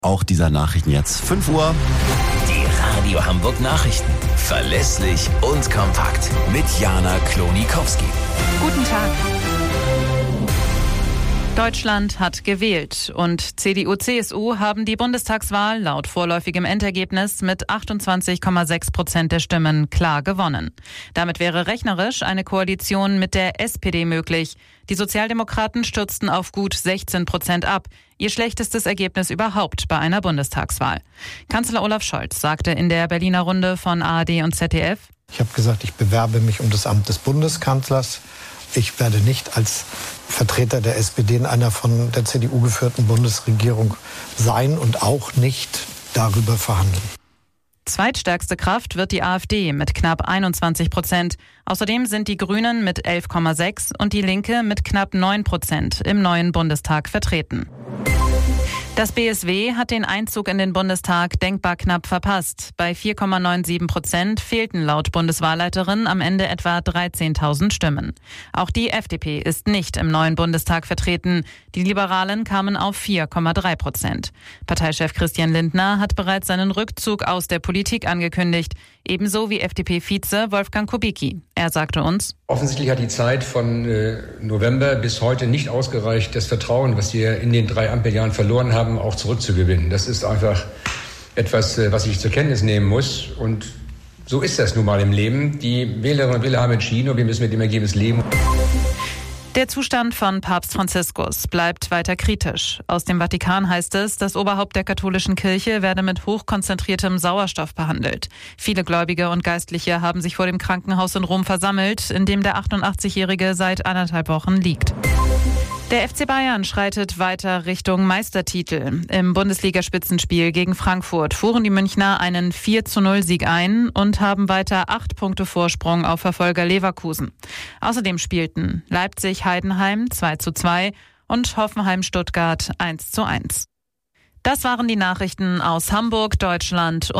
Auch dieser Nachrichten jetzt 5 Uhr. Die Radio Hamburg Nachrichten. Verlässlich und kompakt. Mit Jana Klonikowski. Guten Tag. Deutschland hat gewählt und CDU-CSU haben die Bundestagswahl laut vorläufigem Endergebnis mit 28,6% der Stimmen klar gewonnen. Damit wäre rechnerisch eine Koalition mit der SPD möglich. Die Sozialdemokraten stürzten auf gut 16% ab. Ihr schlechtestes Ergebnis überhaupt bei einer Bundestagswahl. Kanzler Olaf Scholz sagte in der Berliner Runde von ARD und ZDF: Ich habe gesagt, ich bewerbe mich um das Amt des Bundeskanzlers. Ich werde nicht als Vertreter der SPD in einer von der CDU geführten Bundesregierung sein und auch nicht darüber verhandeln. Zweitstärkste Kraft wird die AfD mit knapp 21%. Außerdem sind die Grünen mit 11,6% und die Linke mit knapp 9% im neuen Bundestag vertreten. Das BSW hat den Einzug in den Bundestag denkbar knapp verpasst. Bei 4,97% fehlten laut Bundeswahlleiterin am Ende etwa 13.000 Stimmen. Auch die FDP ist nicht im neuen Bundestag vertreten. Die Liberalen kamen auf 4,3%. Parteichef Christian Lindner hat bereits seinen Rückzug aus der Politik angekündigt. Ebenso wie FDP-Vize Wolfgang Kubicki. Er sagte uns: Offensichtlich hat die Zeit von November bis heute nicht ausgereicht, das Vertrauen, was wir in den 3 Ampeljahren verloren haben, auch zurückzugewinnen. Das ist einfach etwas, was ich zur Kenntnis nehmen muss. Und so ist das nun mal im Leben. Die Wählerinnen und Wähler haben entschieden und wir müssen mit dem Ergebnis leben. Der Zustand von Papst Franziskus bleibt weiter kritisch. Aus dem Vatikan heißt es, das Oberhaupt der katholischen Kirche werde mit hochkonzentriertem Sauerstoff behandelt. Viele Gläubige und Geistliche haben sich vor dem Krankenhaus in Rom versammelt, in dem der 88-Jährige seit 1,5 Wochen liegt. Der FC Bayern schreitet weiter Richtung Meistertitel. Im Bundesligaspitzenspiel gegen Frankfurt fuhren die Münchner einen 4:0-Sieg ein und haben weiter 8 Punkte Vorsprung auf Verfolger Leverkusen. Außerdem spielten Leipzig-Heidenheim 2:2 und Hoffenheim-Stuttgart 1:1. Das waren die Nachrichten aus Hamburg, Deutschland.